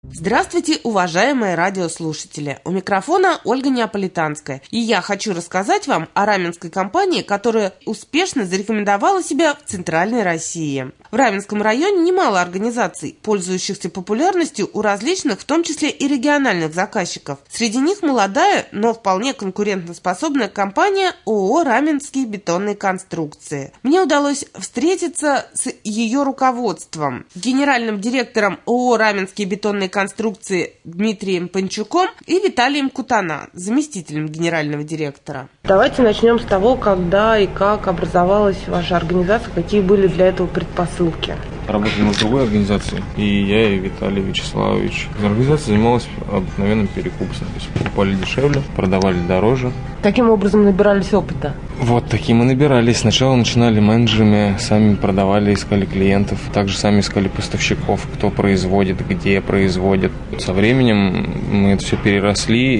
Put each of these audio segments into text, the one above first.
Здравствуйте, уважаемые радиослушатели! У микрофона Ольга Неаполитанская. И я хочу рассказать вам о раменской компании, которая успешно зарекомендовала себя в Центральной России. В Раменском районе немало организаций, пользующихся популярностью у различных, в том числе и региональных заказчиков. Среди них молодая, но вполне конкурентоспособная компания ООО «Раменские бетонные конструкции». Мне удалось встретиться с ее руководством, генеральным директором ООО «Раменские бетонные конструкции» Дмитрием Панчуком и Виталием Кутана, заместителем генерального директора. Давайте начнем с того, когда и как образовалась ваша организация, какие были для этого предпосылки. Работали мы в другой организации, и я, и Виталий Вячеславович. Организация занималась обыкновенным перекупством, то есть покупали дешевле, продавали дороже. Каким образом набирались опыта? Вот таким и набирались. Сначала начинали менеджерами, сами продавали, искали клиентов, также сами искали поставщиков, кто производит, где производит. Со временем мы это все переросли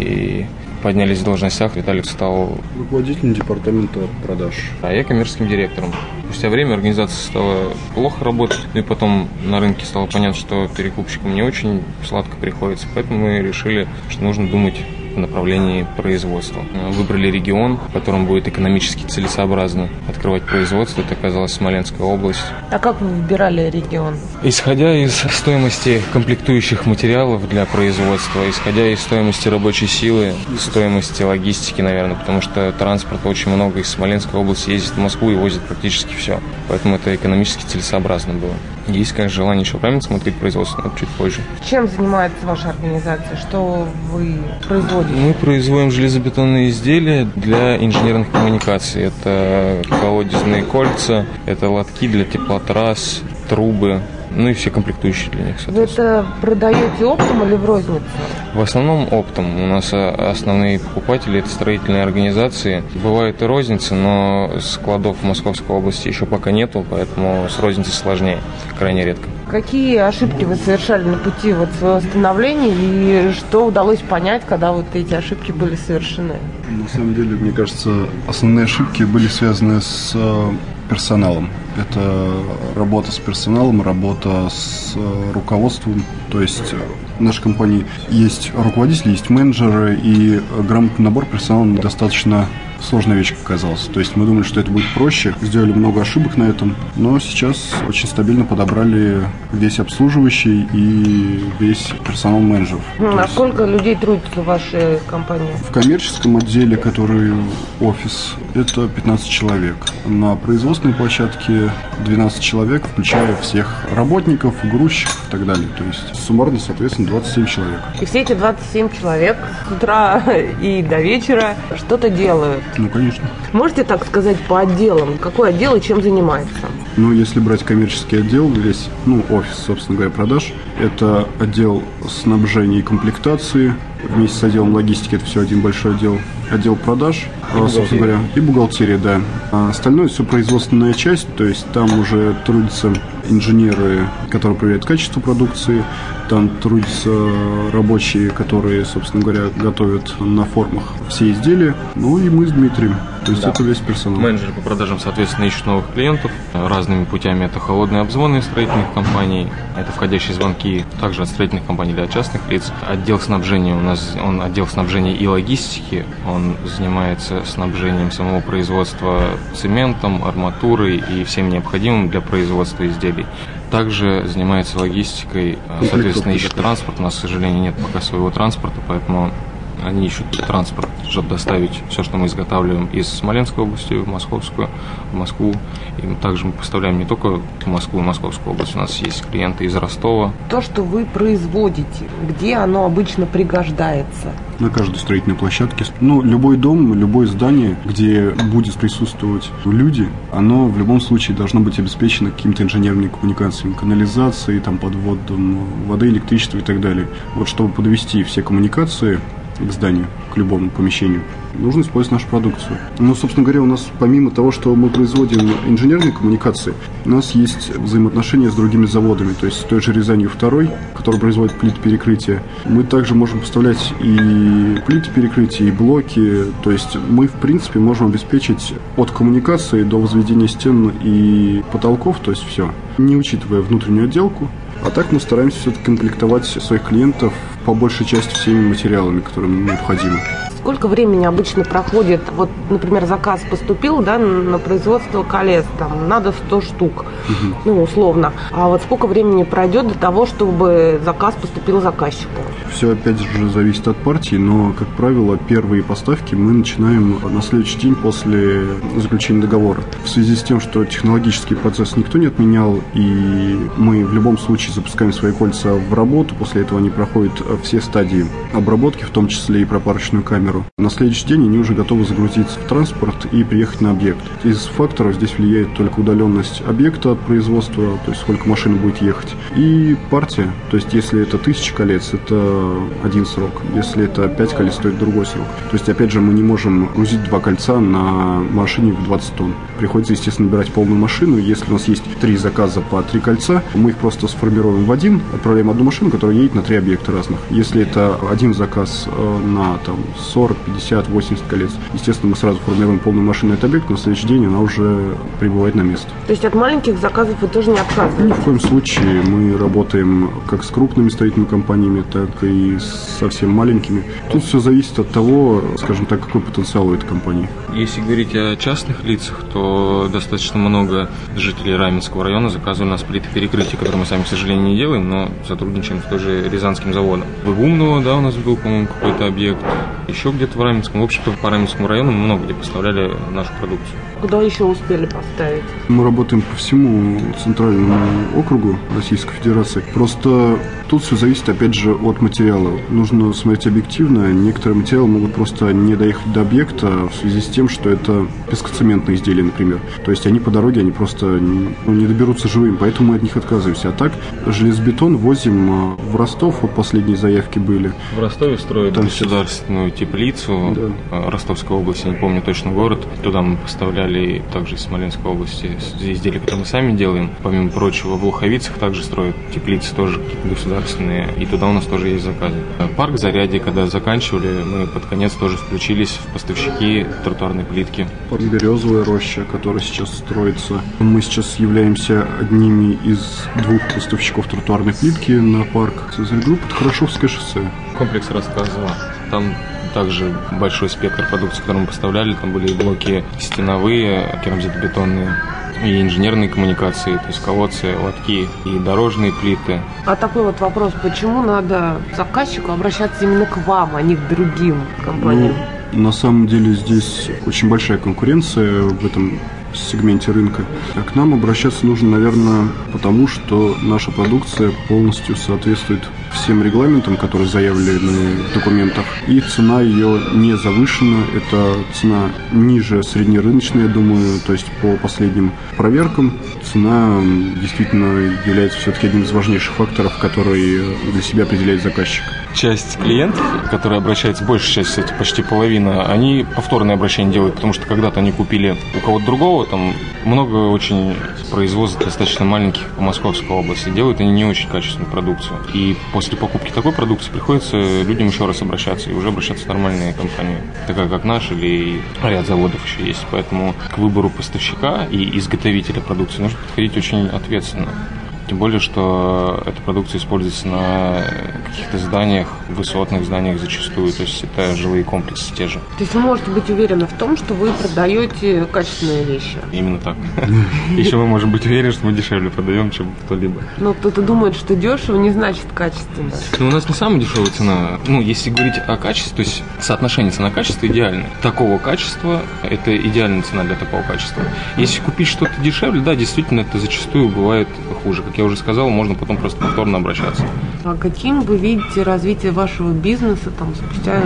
и поднялись в должностях. Виталик стал руководителем департамента продаж, а я коммерческим директором. Спустя время организация стала плохо работать, и потом на рынке стало понятно, что перекупщикам не очень сладко приходится, поэтому мы решили, что нужно думать в направлении производства. Выбрали регион, в котором будет экономически целесообразно открывать производство. Это оказалась Смоленская область. А как вы выбирали регион? Исходя из стоимости комплектующих материалов для производства, исходя из стоимости рабочей силы, стоимости логистики, наверное, потому что транспорта очень много из Смоленской области ездит в Москву и возит практически все. Поэтому это экономически целесообразно было. Есть, конечно, желание еще в Раменском открыть производство, но чуть позже. Чем занимается ваша организация? Что вы производите? Мы производим железобетонные изделия для инженерных коммуникаций. Это колодезные кольца, это лотки для теплотрасс, трубы, ну и все комплектующие для них, соответственно. Вы это продаете оптом или в розницу? В основном оптом. У нас основные покупатели – это строительные организации. Бывает и розница, но складов в Московской области еще пока нету, поэтому с розницей сложнее, крайне редко. Какие ошибки вы совершали на пути своего становления и что удалось понять, когда эти ошибки были совершены? На самом деле, мне кажется, основные ошибки были связаны с персоналом. Это работа с персоналом, работа с руководством. То есть в нашей компании есть руководители, есть менеджеры, и грамотный набор персонала достаточно сложная вещь оказалась. То есть мы думали, что это будет проще, сделали много ошибок на этом, но сейчас очень стабильно подобрали весь обслуживающий и весь персонал менеджеров. А сколько людей трудится в вашей компании? В коммерческом отделе, который офис, это 15 человек. На производственной площадке 12 человек, включая всех работников, грузчиков и так далее. То есть суммарно, соответственно, 27 человек. И все эти 27 человек с утра и до вечера что-то делают? Ну, конечно. Можете так сказать по отделам? Какой отдел и чем занимается? Ну, если брать коммерческий отдел, весь, офис, собственно говоря, продаж, это отдел снабжения и комплектации, вместе с отделом логистики, это все один большой отдел. Отдел продаж, собственно говоря, и бухгалтерия, да. А остальное все производственная часть, то есть там уже трудятся инженеры, которые проверяют качество продукции, там трудятся рабочие, которые, собственно говоря, готовят на формах все изделия, ну и мы с Дмитрием. То есть это весь персонал. Менеджеры по продажам, соответственно, ищут новых клиентов разными путями. Это холодные обзвоны строительных компаний, это входящие звонки также от строительных компаний для частных лиц. Отдел снабжения у нас, он отдел снабжения и логистики, он занимается снабжением самого производства цементом, арматурой и всем необходимым для производства изделий. Также занимается логистикой, соответственно, ищет транспорт. У нас, к сожалению, нет пока своего транспорта, поэтому они ищут транспорт, чтобы доставить все, что мы изготавливаем из Смоленской области в Москву. И также мы поставляем не только в Москву и Московскую область, у нас есть клиенты из Ростова. То, что вы производите, где оно обычно пригождается? На каждой строительной площадке. Любой дом, любое здание, где будет присутствовать люди, оно в любом случае должно быть обеспечено какими-то инженерными коммуникациями, канализацией, подводом воды, электричества и так далее. Чтобы подвести все коммуникации к зданию, к любому помещению, нужно использовать нашу продукцию. Собственно говоря, у нас помимо того, что мы производим инженерные коммуникации, у нас есть взаимоотношения с другими заводами, то есть с той же Рязанью 2, который производит плиты перекрытия. Мы также можем поставлять и плиты перекрытия, и блоки, то есть мы, в принципе, можем обеспечить от коммуникации до возведения стен и потолков, то есть все, не учитывая внутреннюю отделку. А так мы стараемся все-таки комплектовать своих клиентов по большей части всеми материалами, которые необходимы. Сколько времени обычно проходит, вот, например, заказ поступил, да, на производство колес, там, надо 100 штук, ну, условно. А вот сколько времени пройдет до того, чтобы заказ поступил заказчику? Все, опять же, зависит от партии, но, как правило, первые поставки мы начинаем на следующий день после заключения договора. В связи с тем, что технологический процесс никто не отменял, и мы в любом случае запускаем свои кольца в работу, после этого они проходят все стадии обработки, в том числе и пропарочную камеру. На следующий день они уже готовы загрузиться в транспорт и приехать на объект. Из факторов здесь влияет только удаленность объекта от производства, то есть сколько машин будет ехать, и партия. То есть если это 1000 колец, это один срок. Если это 5 колец, то это другой срок. То есть, опять же, мы не можем грузить 2 кольца на машине в 20 тонн. Приходится, естественно, набирать полную машину. Если у нас есть 3 заказа по 3 кольца, мы их просто сформируем в один, отправляем одну машину, которая едет на 3 объекта разных. Если это один заказ на там 40, 50, 80 колец. Естественно, мы сразу формируем полную машину на этот объект, на следующий день она уже прибывает на место. То есть от маленьких заказов вы тоже не отказываетесь? Ни в коем случае. Мы работаем как с крупными строительными компаниями, так и с совсем маленькими. Тут все зависит от того, скажем так, какой потенциал у этой компании. Если говорить о частных лицах, то достаточно много жителей Раменского района заказывали у нас плиты перекрытия, которые мы сами, к сожалению, не делаем, но сотрудничаем с той же Рязанским заводом. В Игумново, да, у нас был, по-моему, какой-то объект. Еще где-то в Раменском. В общем-то, по Раменскому району мы много где поставляли нашу продукцию. Куда еще успели поставить? Мы работаем по всему центральному округу Российской Федерации. Просто тут все зависит, опять же, от материала. Нужно смотреть объективно. Некоторые материалы могут просто не доехать до объекта в связи с тем, что это пескоцементные изделия, например. То есть они по дороге, они просто не доберутся живыми, поэтому мы от них отказываемся. А так, железобетон возим в Ростов, вот последние заявки были. В Ростове строят там государственную теплицу, да. Ростовской области, не помню точно город. Туда мы поставляли также из Смоленской области изделия, которые мы сами делаем. Помимо прочего, в Луховицах также строят теплицы, тоже государственные, и туда у нас тоже есть заказы. Парк Зарядье, когда заканчивали, мы под конец тоже включились в поставщики тротуарной плитки. Парк Березовая роща, который сейчас строится. Мы сейчас являемся одними из 2 поставщиков тротуарной плитки на парк. Группа Хорошевское шоссе. Комплекс рассказывал. Там также большой спектр продукции, которую мы поставляли. Там были блоки стеновые, керамзитобетонные, и инженерные коммуникации, то есть колодцы, лотки и дорожные плиты. А такой вот вопрос, почему надо заказчику обращаться именно к вам, а не к другим компаниям? На самом деле здесь очень большая конкуренция в этом сегменте рынка. А к нам обращаться нужно, наверное, потому что наша продукция полностью соответствует всем регламентам, которые заявлены в документах, и цена ее не завышена, это цена ниже среднерыночной, я думаю, то есть по последним проверкам цена действительно является все-таки одним из важнейших факторов, который для себя определяет заказчик. Часть клиентов, которые обращаются, большая часть, кстати, почти половина, они повторные обращения делают, потому что когда-то они купили у кого-то другого, там много очень производств достаточно маленьких по Московской области, делают они не очень качественную продукцию. И после покупки такой продукции приходится людям еще раз обращаться, и уже обращаться в нормальные компании, такая как наш или ряд заводов еще есть. Поэтому к выбору поставщика и изготовителя продукции нужно подходить очень ответственно. Тем более, что эта продукция используется на каких-то зданиях, высотных зданиях зачастую, то есть это жилые комплексы те же. То есть вы можете быть уверены в том, что вы продаете качественные вещи? Именно так. Еще мы можем быть уверены, что мы дешевле продаем, чем кто-либо. Но кто-то думает, что дешево не значит качественно. Ну, у нас не самая дешевая цена. Ну, если говорить о качестве, то есть соотношение цена-качество идеальное. Такого качества – это идеальная цена для такого качества. Если купить что-то дешевле, да, действительно, это зачастую бывает хуже. Как я уже сказал, можно потом просто повторно обращаться. А каким вы видите развитие вашего бизнеса там спустя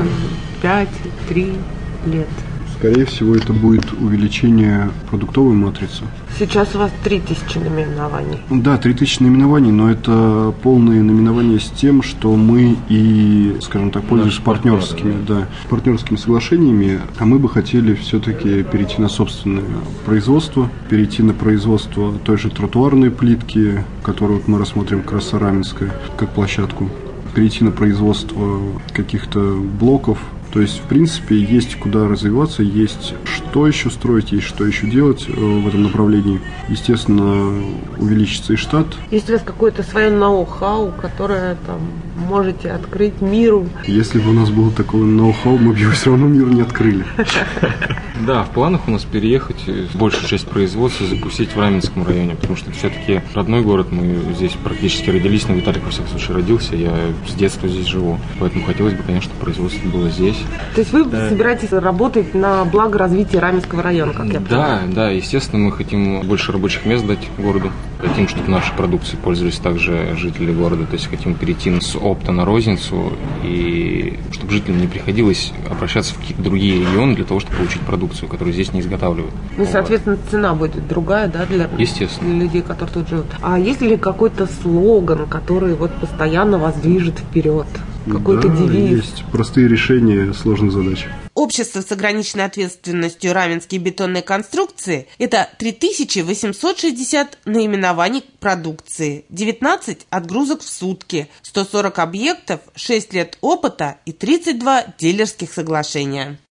5-3 лет? Скорее всего, это будет увеличение продуктовой матрицы. Сейчас у вас 3000 наименований. Да, 3000 наименований, но это полные наименования с тем, что мы и, скажем так, пользуемся партнерскими соглашениями, а мы бы хотели все-таки перейти на собственное производство, перейти на производство той же тротуарной плитки, которую мы рассмотрим как раз Раменская, как площадку, перейти на производство каких-то блоков То есть, в принципе, есть куда развиваться, есть что еще строить, есть что еще делать в этом направлении. Естественно, увеличится и штат. Есть у вас какое-то свое ноу-хау, которое там можете открыть миру? Если бы у нас было такое ноу-хау, мы бы его все равно миру не открыли. Да, в планах у нас переехать, большую часть производства запустить в Раменском районе, потому что это все-таки родной город, мы здесь практически родились, но Виталик, во всяком случае, родился, я с детства здесь живу, поэтому хотелось бы, конечно, производство было здесь. То есть вы собираетесь работать на благо развития Раменского района, как я понимаю? Да, естественно, мы хотим больше рабочих мест дать городу, хотим, чтобы нашей продукцией пользовались также жители города, то есть хотим перейти с опта на розницу, и чтобы жителям не приходилось обращаться в какие-то другие регионы для того, чтобы получить продукцию, которую здесь не изготавливают. Ну, соответственно, цена будет другая, да, для людей, которые тут живут. А есть ли какой-то слоган, который вот постоянно вас движет вперед? Какой-то девиз? Есть простые решения сложных задач. Общество с ограниченной ответственностью «Раменские бетонные конструкции» – это 3860 наименований продукции, 19 отгрузок в сутки, 140 объектов, 6 лет опыта и 32 дилерских соглашения.